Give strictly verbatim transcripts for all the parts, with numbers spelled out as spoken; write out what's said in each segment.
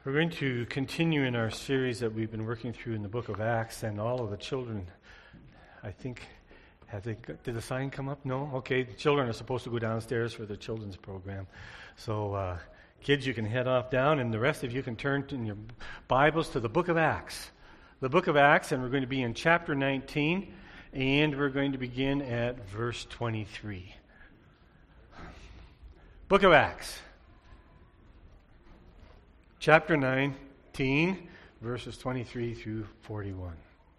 We're going to continue in our series that we've been working through in the book of Acts, and all of the children, I think, have they, did the sign come up? No? Okay, the children are supposed to go downstairs for the children's program. So, uh, kids, you can head off down, and the rest of you can turn in your Bibles to the book of Acts. The book of Acts, and we're going to be in chapter nineteen, and we're going to begin at verse twenty-three. Book of Acts. Chapter nineteen, verses twenty-three through forty-one.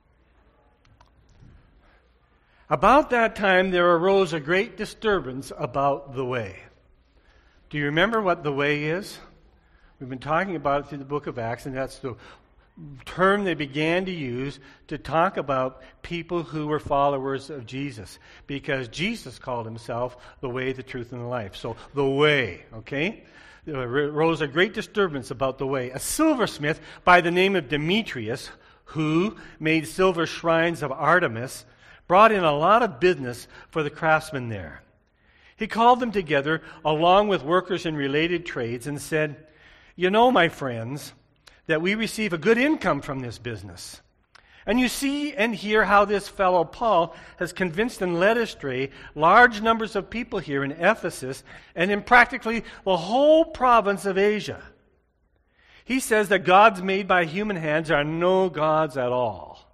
About that time there arose a great disturbance about the way. Do you remember what the way is? We've been talking about it through the book of Acts, and that's the term they began to use to talk about people who were followers of Jesus, because Jesus called himself the way, the truth, and the life. So the way, okay? There arose a great disturbance about the way. A silversmith by the name of Demetrius, who made silver shrines of Artemis, brought in a lot of business for the craftsmen there. He called them together along with workers in related trades and said, "You know, my friends, that we receive a good income from this business. And you see and hear how this fellow Paul has convinced and led astray large numbers of people here in Ephesus and in practically the whole province of Asia. He says that gods made by human hands are no gods at all.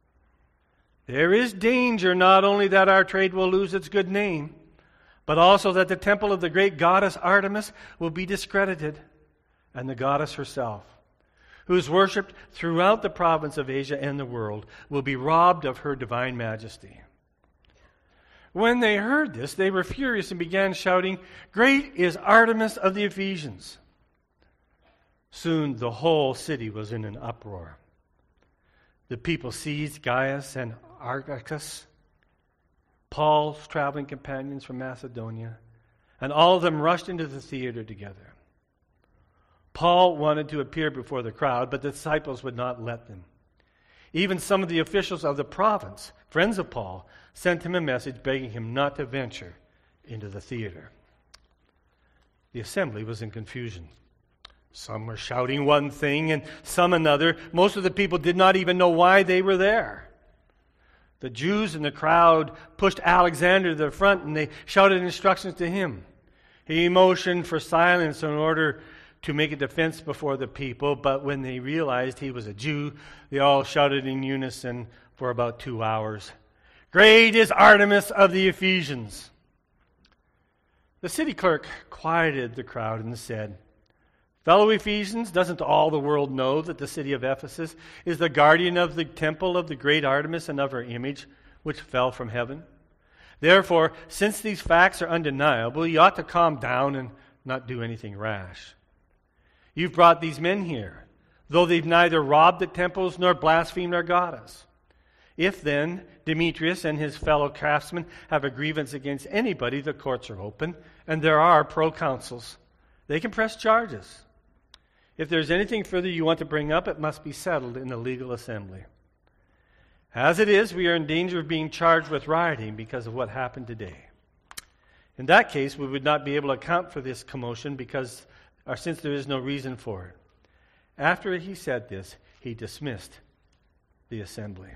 There is danger not only that our trade will lose its good name, but also that the temple of the great goddess Artemis will be discredited, and the goddess herself, who is worshipped throughout the province of Asia and the world, will be robbed of her divine majesty." When they heard this, they were furious and began shouting, "Great is Artemis of the Ephesians!" Soon the whole city was in an uproar. The people seized Gaius and Aristarchus, Paul's traveling companions from Macedonia, and all of them rushed into the theater together. Paul wanted to appear before the crowd, but the disciples would not let them. Even some of the officials of the province, friends of Paul, sent him a message begging him not to venture into the theater. The assembly was in confusion. Some were shouting one thing and some another. Most of the people did not even know why they were there. The Jews in the crowd pushed Alexander to the front and they shouted instructions to him. He motioned for silence in order to make a defense before the people, but when they realized he was a Jew, they all shouted in unison for about two hours, "Great is Artemis of the Ephesians!" The city clerk quieted the crowd and said, "Fellow Ephesians, doesn't all the world know that the city of Ephesus is the guardian of the temple of the great Artemis and of her image, which fell from heaven? Therefore, since these facts are undeniable, you ought to calm down and not do anything rash. You've brought these men here, though they've neither robbed the temples nor blasphemed our goddess. If then Demetrius and his fellow craftsmen have a grievance against anybody, the courts are open, and there are proconsuls. They can press charges. If there's anything further you want to bring up, it must be settled in the legal assembly. As it is, we are in danger of being charged with rioting because of what happened today. In that case, we would not be able to account for this commotion because or since there is no reason for it." After he said this, he dismissed the assembly.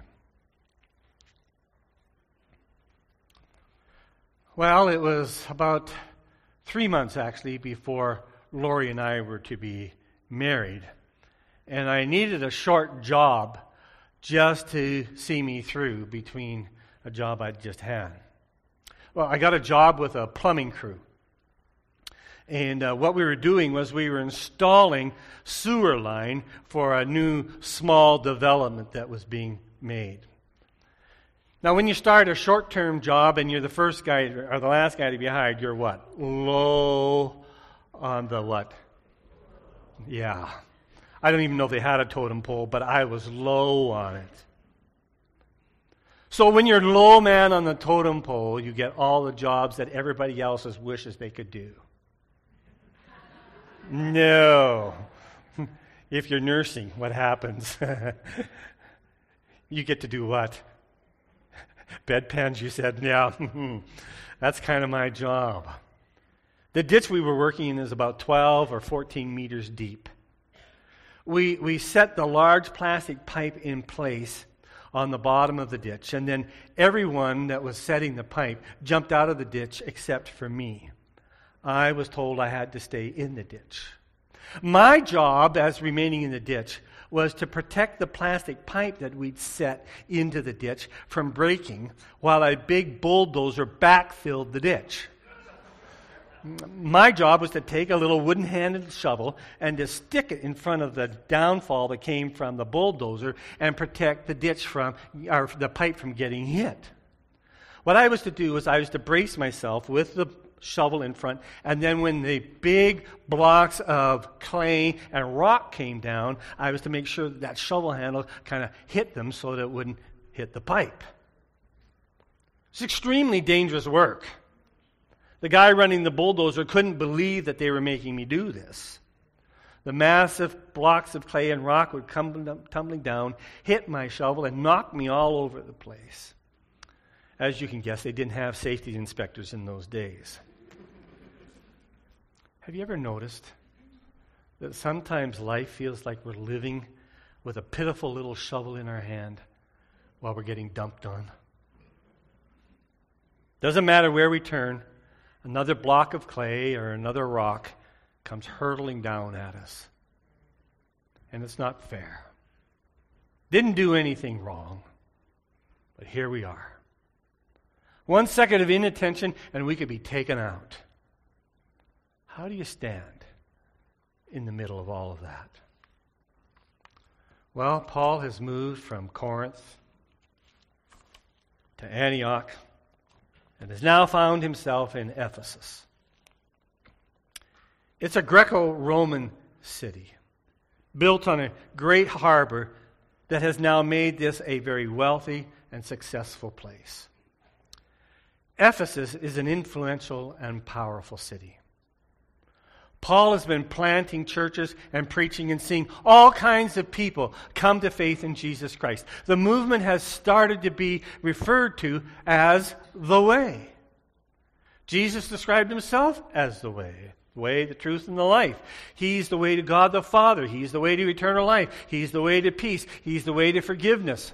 Well, it was about three months, actually, before Lori and I were to be married. And I needed a short job just to see me through between a job I'd just had. Well, I got a job with a plumbing crew. And uh, what we were doing was we were installing sewer line for a new small development that was being made. Now, when you start a short-term job and you're the first guy or the last guy to be hired, you're what? Low on the what? Yeah. I don't even know if they had a totem pole, but I was low on it. So when you're low man on the totem pole, you get all the jobs that everybody else wishes they could do. No. If you're nursing, what happens? You get to do what? Bedpans, you said? Yeah. That's kind of my job. The ditch we were working in is about twelve or fourteen meters deep. we, we set the large plastic pipe in place on the bottom of the ditch, and then everyone that was setting the pipe jumped out of the ditch except for me. I was told I had to stay in the ditch. My job as remaining in the ditch was to protect the plastic pipe that we'd set into the ditch from breaking while a big bulldozer backfilled the ditch. My job was to take a little wooden-handled shovel and to stick it in front of the downfall that came from the bulldozer and protect the ditch from, or the pipe from getting hit. What I was to do was I was to brace myself with the shovel in front, and then when the big blocks of clay and rock came down, I was to make sure that, that shovel handle kind of hit them so that it wouldn't hit the pipe. It's extremely dangerous work. The guy running the bulldozer couldn't believe that they were making me do this. The massive blocks of clay and rock would come tumbling down, hit my shovel, and knock me all over the place. As you can guess, they didn't have safety inspectors in those days. Have you ever noticed that sometimes life feels like we're living with a pitiful little shovel in our hand while we're getting dumped on? Doesn't matter where we turn, another block of clay or another rock comes hurtling down at us. And it's not fair. Didn't do anything wrong, but here we are. One second of inattention and we could be taken out. How do you stand in the middle of all of that? Well, Paul has moved from Corinth to Antioch and has now found himself in Ephesus. It's a Greco-Roman city built on a great harbor that has now made this a very wealthy and successful place. Ephesus is an influential and powerful city. Paul has been planting churches and preaching and seeing all kinds of people come to faith in Jesus Christ. The movement has started to be referred to as the way. Jesus described himself as the way. The way, the truth, and the life. He's the way to God the Father. He's the way to eternal life. He's the way to peace. He's the way to forgiveness.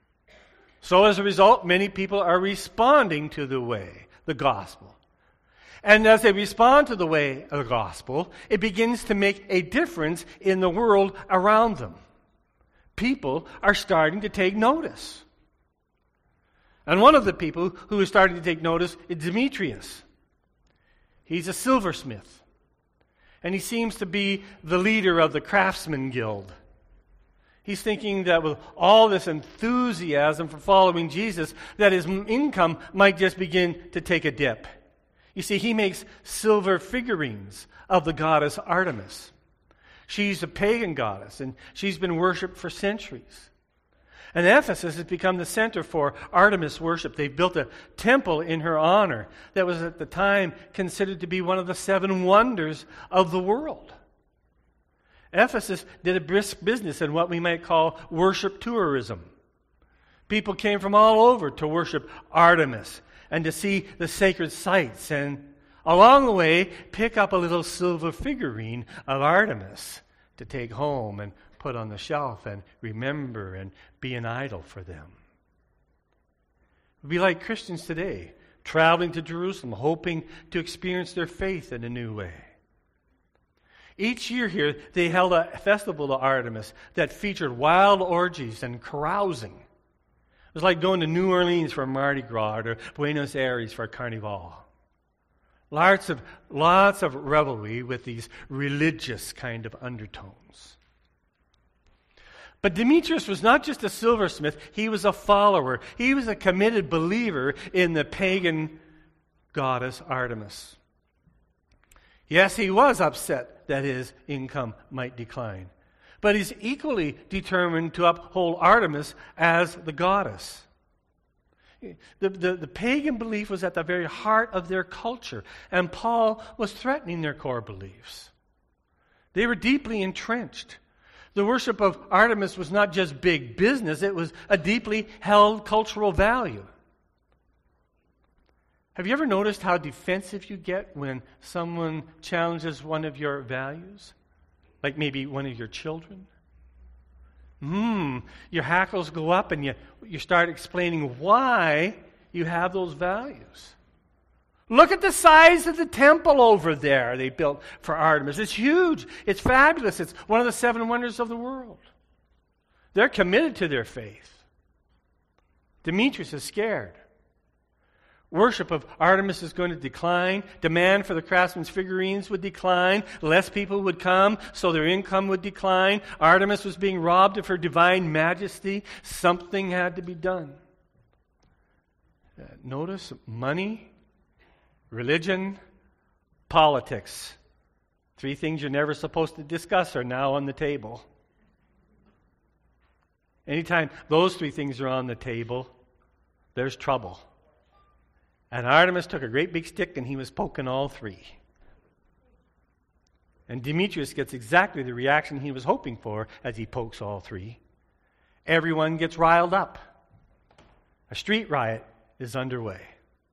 So as a result, many people are responding to the way, the gospel. And as they respond to the way of the gospel, it begins to make a difference in the world around them. People are starting to take notice. And one of the people who is starting to take notice is Demetrius. He's a silversmith. And he seems to be the leader of the Craftsman Guild. He's thinking that with all this enthusiasm for following Jesus, that his income might just begin to take a dip. You see, he makes silver figurines of the goddess Artemis. She's a pagan goddess, and she's been worshipped for centuries. And Ephesus has become the center for Artemis worship. They built a temple in her honor that was at the time considered to be one of the seven wonders of the world. Ephesus did a brisk business in what we might call worship tourism. People came from all over to worship Artemis and to see the sacred sites, and along the way, pick up a little silver figurine of Artemis to take home and put on the shelf and remember and be an idol for them. It would be like Christians today, traveling to Jerusalem, hoping to experience their faith in a new way. Each year here, they held a festival to Artemis that featured wild orgies and carousing. It was like going to New Orleans for Mardi Gras or Buenos Aires for Carnival. Lots of, lots of revelry with these religious kind of undertones. But Demetrius was not just a silversmith, he was a follower. He was a committed believer in the pagan goddess Artemis. Yes, he was upset that his income might decline. But he's equally determined to uphold Artemis as the goddess. The, the, the pagan belief was at the very heart of their culture, and Paul was threatening their core beliefs. They were deeply entrenched. The worship of Artemis was not just big business, it was a deeply held cultural value. Have you ever noticed how defensive you get when someone challenges one of your values? Like maybe one of your children? Hmm, your hackles go up and you, you start explaining why you have those values. Look at the size of the temple over there they built for Artemis. It's huge. It's fabulous. It's one of the seven wonders of the world. They're committed to their faith. Demetrius is scared. Worship of Artemis is going to decline. Demand for the craftsman's figurines would decline. Less people would come, so their income would decline. Artemis was being robbed of her divine majesty. Something had to be done. Uh, notice money, religion, politics. Three things you're never supposed to discuss are now on the table. Anytime those three things are on the table, there's trouble. And Artemis took a great big stick and he was poking all three. And Demetrius gets exactly the reaction he was hoping for as he pokes all three. Everyone gets riled up. A street riot is underway.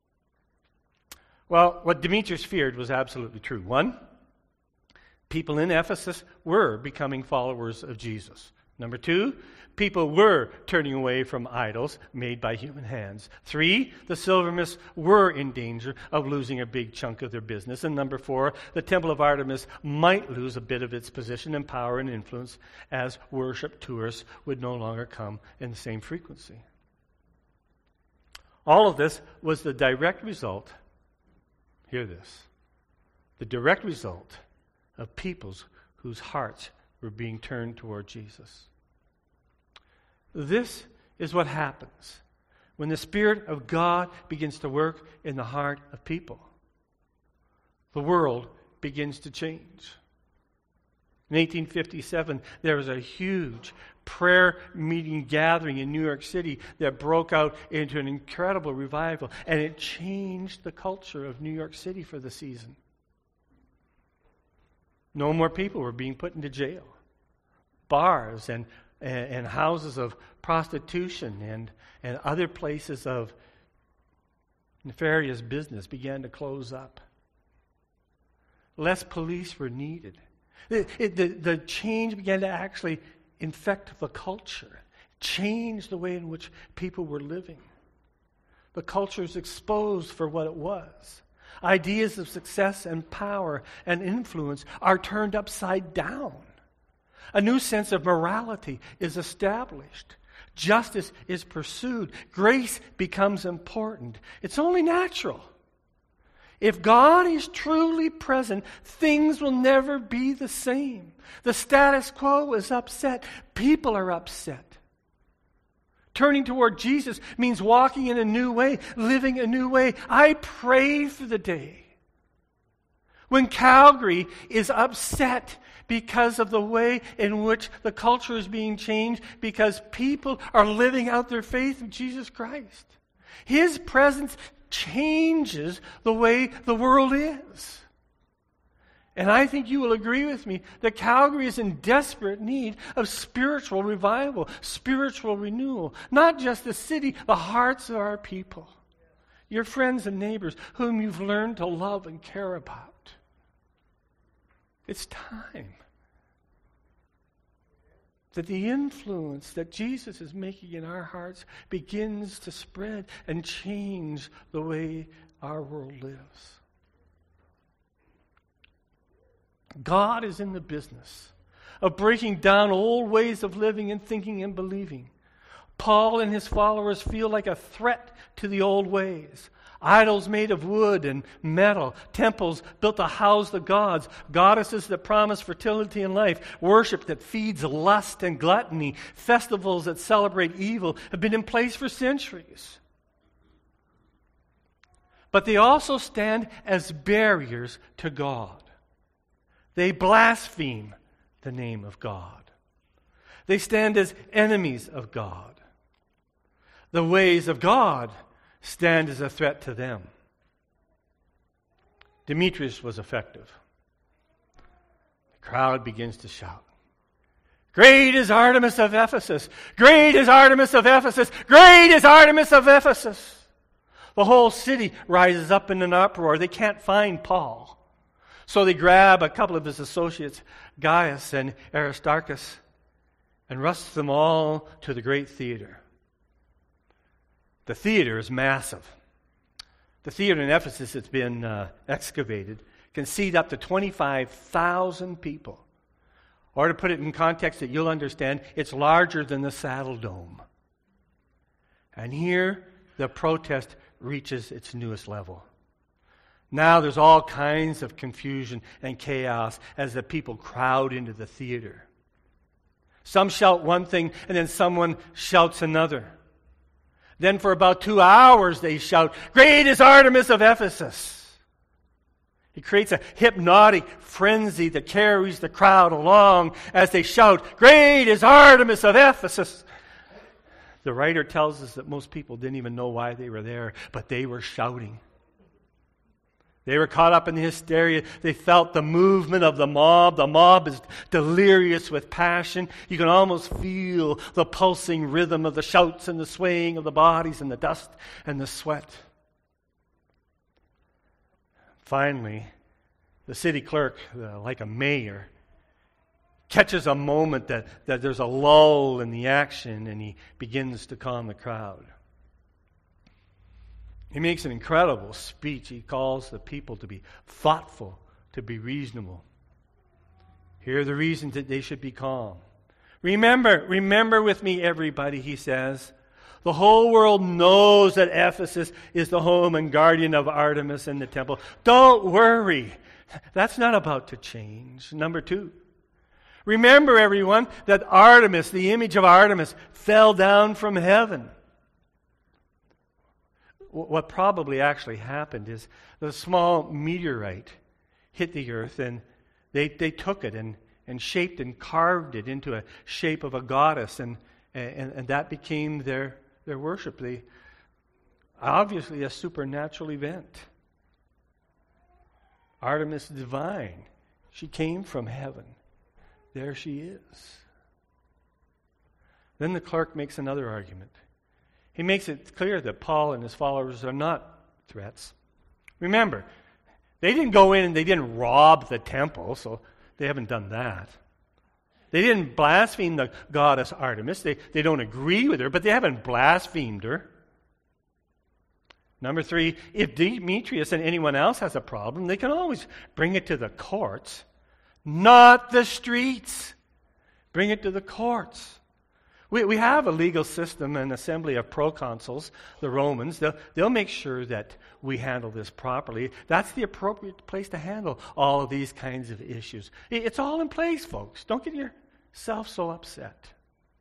Well, what Demetrius feared was absolutely true. One, people in Ephesus were becoming followers of Jesus. Number two, people were turning away from idols made by human hands. Three, the silversmiths were in danger of losing a big chunk of their business. And number four, the temple of Artemis might lose a bit of its position and power and influence as worship tourists would no longer come in the same frequency. All of this was the direct result, hear this, the direct result of peoples whose hearts were being turned toward Jesus. This is what happens when the Spirit of God begins to work in the heart of people. The world begins to change. In eighteen fifty-seven, there was a huge prayer meeting gathering in New York City that broke out into an incredible revival, and it changed the culture of New York City for the season. No more people were being put into jail. Bars and, and, and houses of prostitution and, and other places of nefarious business began to close up. Less police were needed. It, it, the, the change began to actually infect the culture, change the way in which people were living. The culture was exposed for what it was. Ideas of success and power and influence are turned upside down. A new sense of morality is established. Justice is pursued. Grace becomes important. It's only natural. If God is truly present, things will never be the same. The status quo is upset. People are upset. Turning toward Jesus means walking in a new way, living a new way. I pray for the day when Calgary is upset because of the way in which the culture is being changed, because people are living out their faith in Jesus Christ. His presence changes the way the world is. And I think you will agree with me that Calgary is in desperate need of spiritual revival, spiritual renewal. Not just the city, the hearts of our people. Your friends and neighbors whom you've learned to love and care about. It's time that the influence that Jesus is making in our hearts begins to spread and change the way our world lives. God is in the business of breaking down old ways of living and thinking and believing. Paul and his followers feel like a threat to the old ways. Idols made of wood and metal, temples built to house the gods, goddesses that promise fertility and life, worship that feeds lust and gluttony, festivals that celebrate evil have been in place for centuries. But they also stand as barriers to God. They blaspheme the name of God. They stand as enemies of God. The ways of God stand as a threat to them. Demetrius was effective. The crowd begins to shout, "Great is Artemis of Ephesus! Great is Artemis of Ephesus! Great is Artemis of Ephesus!" The whole city rises up in an uproar. They can't find Paul. So they grab a couple of his associates, Gaius and Aristarchus, and rushed them all to the great theater. The theater is massive. The theater in Ephesus that's been uh, excavated can seat up to twenty-five thousand people. Or to put it in context that you'll understand, it's larger than the Saddle Dome. And here, the protest reaches its newest level. Now there's all kinds of confusion and chaos as the people crowd into the theater. Some shout one thing, and then someone shouts another. Then for about two hours they shout, "Great is Artemis of Ephesus." It creates a hypnotic frenzy that carries the crowd along as they shout, "Great is Artemis of Ephesus." The writer tells us that most people didn't even know why they were there, but they were shouting. They were caught up in the hysteria. They felt the movement of the mob. The mob is delirious with passion. You can almost feel the pulsing rhythm of the shouts and the swaying of the bodies and the dust and the sweat. Finally, the city clerk, uh, like a mayor, catches a moment that, that there's a lull in the action, and he begins to calm the crowd. He makes an incredible speech. He calls the people to be thoughtful, to be reasonable. Here are the reasons that they should be calm. Remember, remember with me, everybody, he says. The whole world knows that Ephesus is the home and guardian of Artemis and the temple. Don't worry. That's not about to change. Number two. Remember, everyone, that Artemis, the image of Artemis, fell down from heaven. What probably actually happened is the small meteorite hit the earth, and they, they took it and, and shaped and carved it into a shape of a goddess, and, and, and that became their, their worship. They, obviously a supernatural event. Artemis divine. She came from heaven. There she is. Then the clerk makes another argument. He makes it clear that Paul and his followers are not threats. Remember, they didn't go in and they didn't rob the temple, so they haven't done that. They didn't blaspheme the goddess Artemis. They, they don't agree with her, but they haven't blasphemed her. Number three, if Demetrius and anyone else has a problem, they can always bring it to the courts, not the streets. Bring it to the courts. We, we have a legal system, an assembly of proconsuls, the Romans. They'll, they'll make sure that we handle this properly. That's the appropriate place to handle all of these kinds of issues. It, it's all in place, folks. Don't get yourself so upset.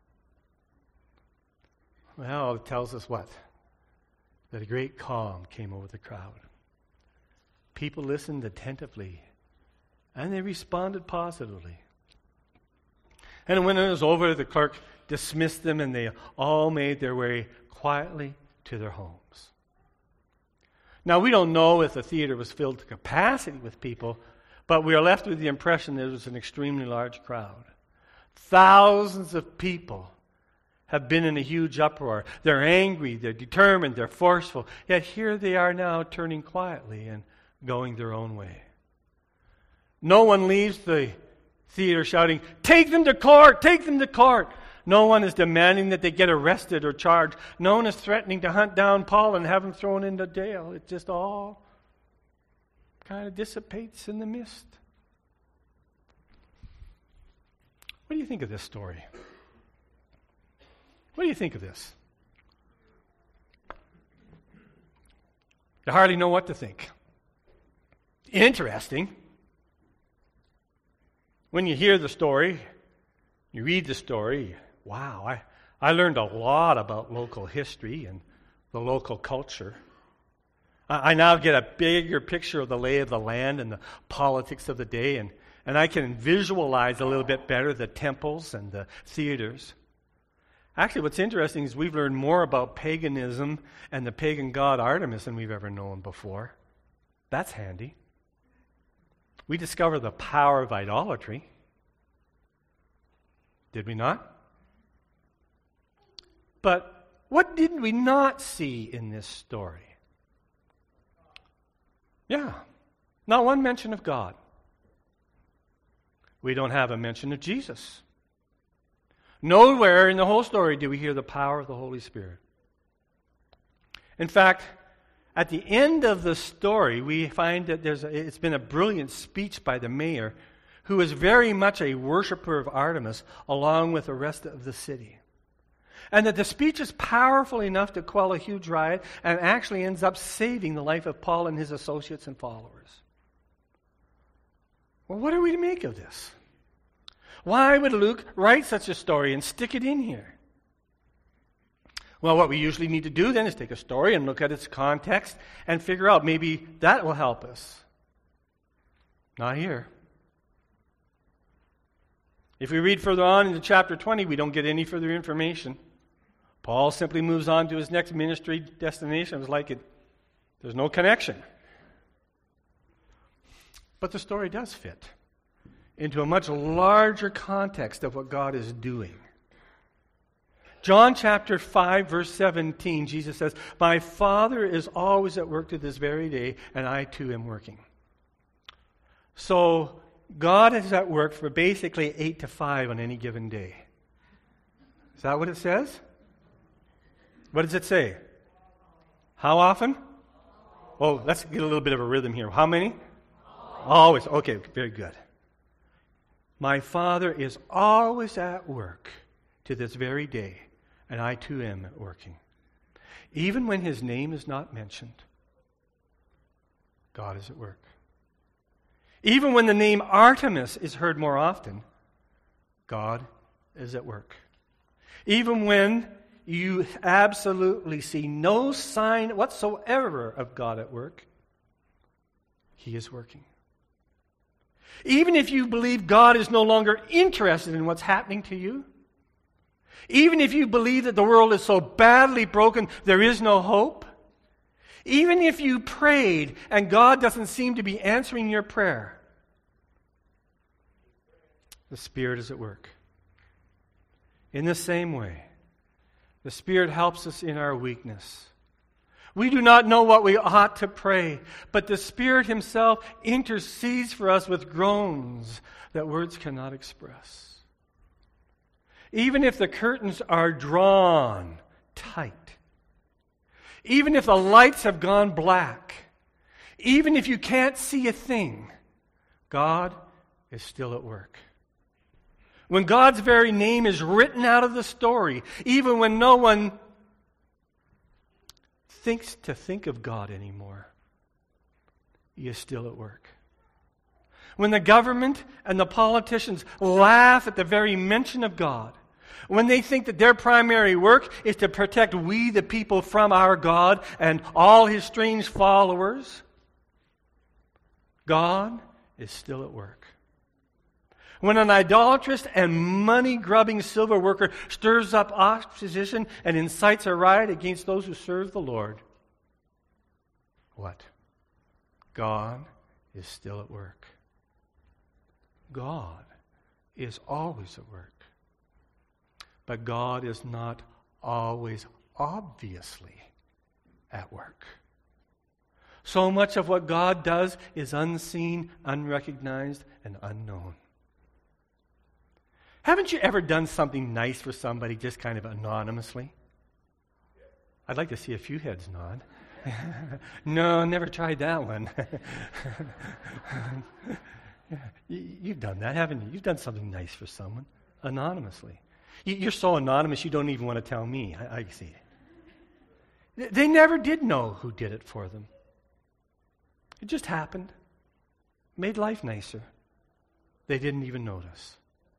Well, it tells us what? That a great calm came over the crowd. People listened attentively, and they responded positively. And when it was over, the clerk dismissed them, and they all made their way quietly to their homes. Now, we don't know if the theater was filled to capacity with people, but we are left with the impression that it was an extremely large crowd. Thousands of people have been in a huge uproar. They're angry, they're determined, they're forceful. Yet here they are now turning quietly and going their own way. No one leaves the theater shouting, "Take them to court! Take them to court!" No one is demanding that they get arrested or charged. No one is threatening to hunt down Paul and have him thrown into jail. It just all kind of dissipates in the mist. What do you think of this story? What do you think of this? You hardly know what to think. Interesting. When you hear the story, you read the story, wow, I, I learned a lot about local history and the local culture. I, I now get a bigger picture of the lay of the land and the politics of the day, and, and I can visualize a little bit better the temples and the theaters. Actually, what's interesting is we've learned more about paganism and the pagan god Artemis than we've ever known before. That's handy. We discover the power of idolatry. Did we not? But what did we not see in this story? Yeah, not one mention of God. We don't have a mention of Jesus. Nowhere in the whole story do we hear the power of the Holy Spirit. In fact, at the end of the story, we find that there's a, it's been a brilliant speech by the mayor, who is very much a worshiper of Artemis, along with the rest of the city. And that the speech is powerful enough to quell a huge riot and actually ends up saving the life of Paul and his associates and followers. Well, what are we to make of this? Why would Luke write such a story and stick it in here? Well, what we usually need to do then is take a story and look at its context and figure out maybe that will help us. Not here. If we read further on into chapter twenty, we don't get any further information. Paul simply moves on to his next ministry destination. It's like it, there's no connection. But the story does fit into a much larger context of what God is doing. John chapter five, verse seventeen, Jesus says, "My Father is always at work to this very day, and I too am working." So, God is at work for basically eight to five on any given day. Is that what it says? What does it say? How often? Oh, let's get a little bit of a rhythm here. How many? Always. Okay, very good. My Father is always at work to this very day, and I too am working. Even when His name is not mentioned, God is at work. Even when the name Artemis is heard more often, God is at work. Even when you absolutely see no sign whatsoever of God at work, He is working. Even if you believe God is no longer interested in what's happening to you, even if you believe that the world is so badly broken there is no hope, even if you prayed and God doesn't seem to be answering your prayer, the Spirit is at work. In the same way, the Spirit helps us in our weakness. We do not know what we ought to pray, but the Spirit Himself intercedes for us with groans that words cannot express. Even if the curtains are drawn tight, even if the lights have gone black, even if you can't see a thing, God is still at work. When God's very name is written out of the story, even when no one thinks to think of God anymore, He is still at work. When the government and the politicians laugh at the very mention of God, when they think that their primary work is to protect we the people from our God and all His strange followers, God is still at work. When an idolatrous and money-grubbing silver worker stirs up opposition and incites a riot against those who serve the Lord, what? God is still at work. God is always at work. But God is not always obviously at work. So much of what God does is unseen, unrecognized, and unknown. Haven't you ever done something nice for somebody just kind of anonymously? I'd like to see a few heads nod. No, never tried that one. You've done that, haven't you? You've done something nice for someone anonymously. You're so anonymous you don't even want to tell me. I, I see. They never did know who did it for them. It just happened. Made life nicer. They didn't even notice.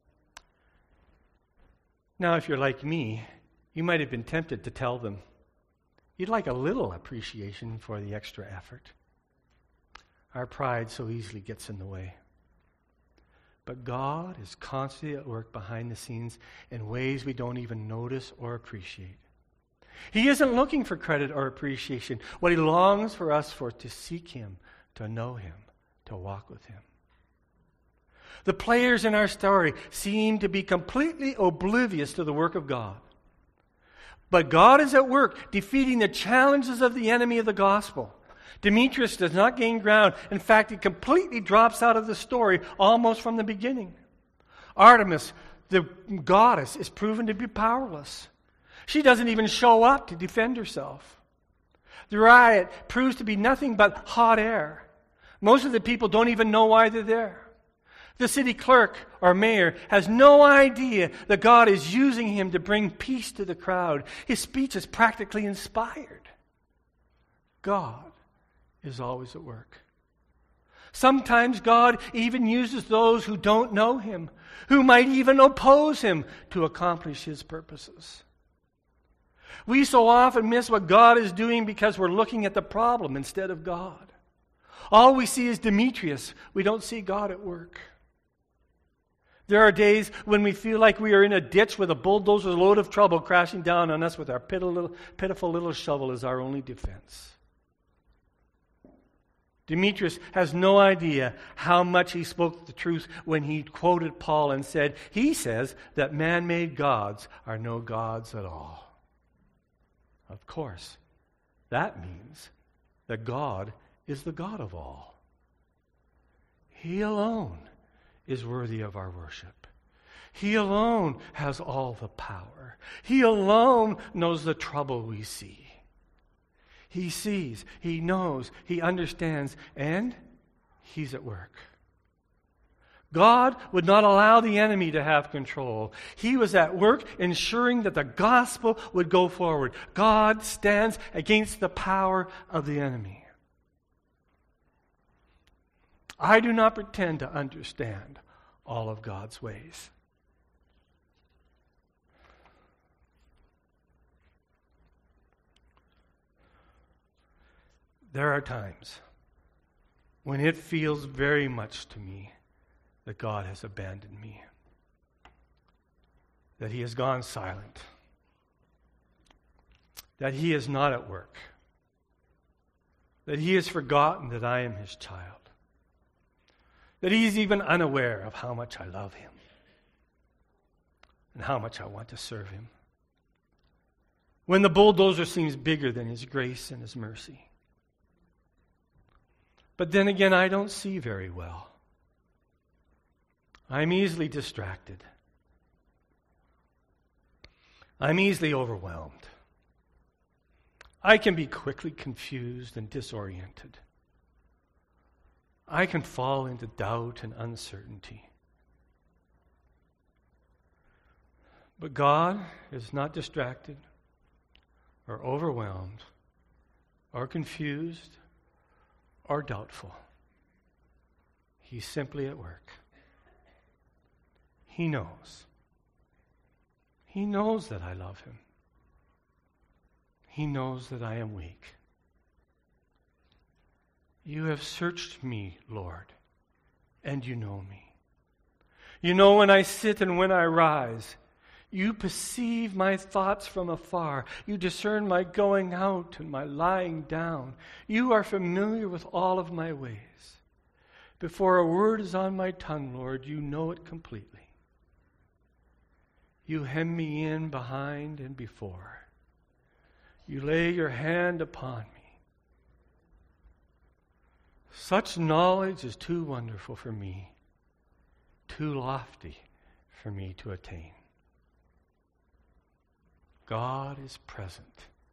Now, if you're like me, you might have been tempted to tell them you'd like a little appreciation for the extra effort. Our pride so easily gets in the way. But God is constantly at work behind the scenes in ways we don't even notice or appreciate. He isn't looking for credit or appreciation. What He longs for us for to seek Him, to know Him, to walk with Him. The players in our story seem to be completely oblivious to the work of God. But God is at work defeating the challenges of the enemy of the gospel. Demetrius does not gain ground. In fact, he completely drops out of the story almost from the beginning. Artemis the goddess is proven to be powerless. She doesn't even show up to defend herself. The riot proves to be nothing but hot air. Most of the people don't even know why they're there. The city clerk or mayor has no idea that God is using him to bring peace to the crowd. His speech is practically inspired. God is always at work. Sometimes God even uses those who don't know Him, who might even oppose Him, to accomplish His purposes. We so often miss what God is doing because we're looking at the problem instead of God. All we see is Demetrius. We don't see God at work. There are days when we feel like we are in a ditch with a bulldozer's load of trouble crashing down on us with our pitiful, pitiful little shovel as our only defense. Demetrius has no idea how much he spoke the truth when he quoted Paul and said, he says that man-made gods are no gods at all. Of course, that means that God is the God of all. He alone is worthy of our worship. He alone has all the power. He alone knows the trouble we see. He sees, He knows, He understands, and He's at work. God would not allow the enemy to have control. He was at work ensuring that the gospel would go forward. God stands against the power of the enemy. I do not pretend to understand all of God's ways. There are times when it feels very much to me that God has abandoned me, that He has gone silent, that He is not at work, that He has forgotten that I am His child, that He's even unaware of how much I love Him and how much I want to serve Him. When the bulldozer seems bigger than His grace and His mercy. But then again, I don't see very well. I'm easily distracted. I'm easily overwhelmed. I can be quickly confused and disoriented. I can fall into doubt and uncertainty. But God is not distracted or overwhelmed or confused or doubtful. He's simply at work. He knows. He knows that I love Him. He knows that I am weak. You have searched me, Lord, and you know me. You know when I sit and when I rise. You perceive my thoughts from afar. You discern my going out and my lying down. You are familiar with all of my ways. Before a word is on my tongue, Lord, you know it completely. You hem me in behind and before. You lay your hand upon me. Such knowledge is too wonderful for me, too lofty for me to attain. God is present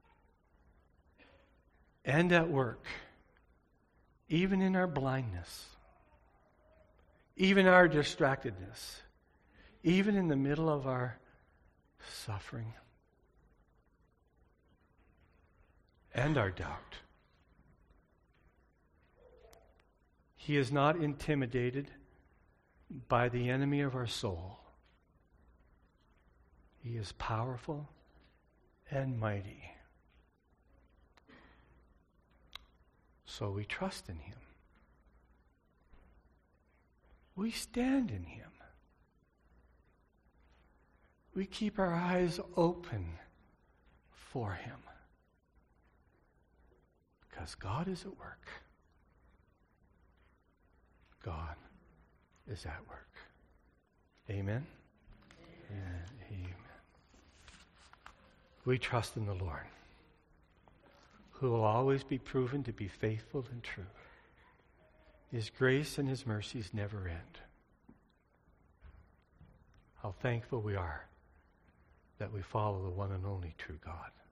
and at work, even in our blindness, even our distractedness, even in the middle of our suffering and our doubt. He is not intimidated by the enemy of our soul. He is powerful and mighty. So we trust in Him. We stand in Him. We keep our eyes open for Him. Because God is at work. God is at work. Amen? Amen. Amen. We trust in the Lord, who will always be proven to be faithful and true. His grace and His mercies never end. how thankful we are that we follow the one and only true God.